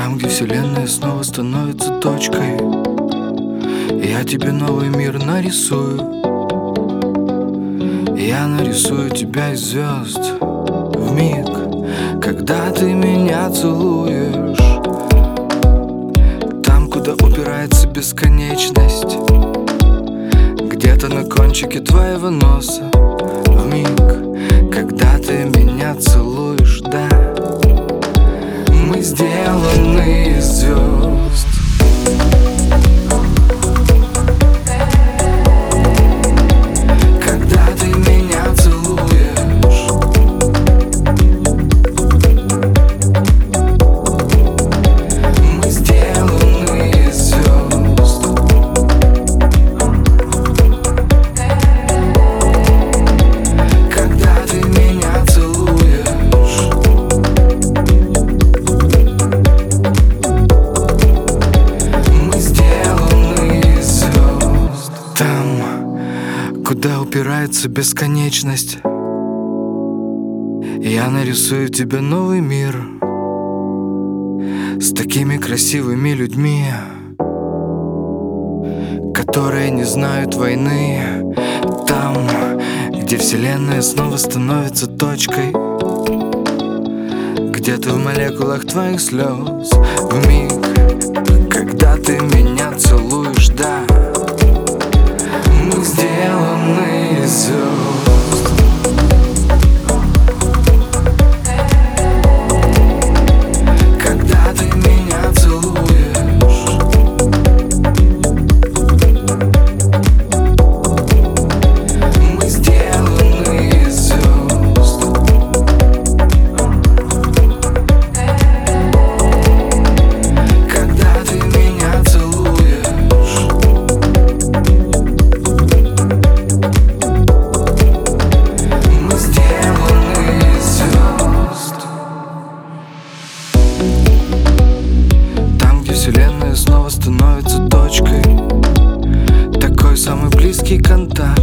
Там, где вселенная снова становится точкой, я тебе новый мир нарисую. Я нарисую тебя из звезд в миг, когда ты меня целуешь. Там, куда упирается бесконечность, где-то на кончике твоего носа, в миг, когда ты меня целуешь, да. Мы сделаны из звезд. Когда ты меня целуешь, мы сделаны из звезд. Когда ты меня целуешь, мы сделаны из звезд. Там, куда упирается бесконечность, я нарисую тебе новый мир с такими красивыми людьми, которые не знают войны. Там, где вселенная снова становится точкой, где ты в молекулах твоих слез, в миг, когда ты меня целуешь, да. Мы сделаны из звезд. Когда ты меня целуешь, мы сделаны из звезд. Когда ты меня целуешь, мы сделаны из звезд. Там, где вселенная снова становится точкой, такой самый близкий контакт.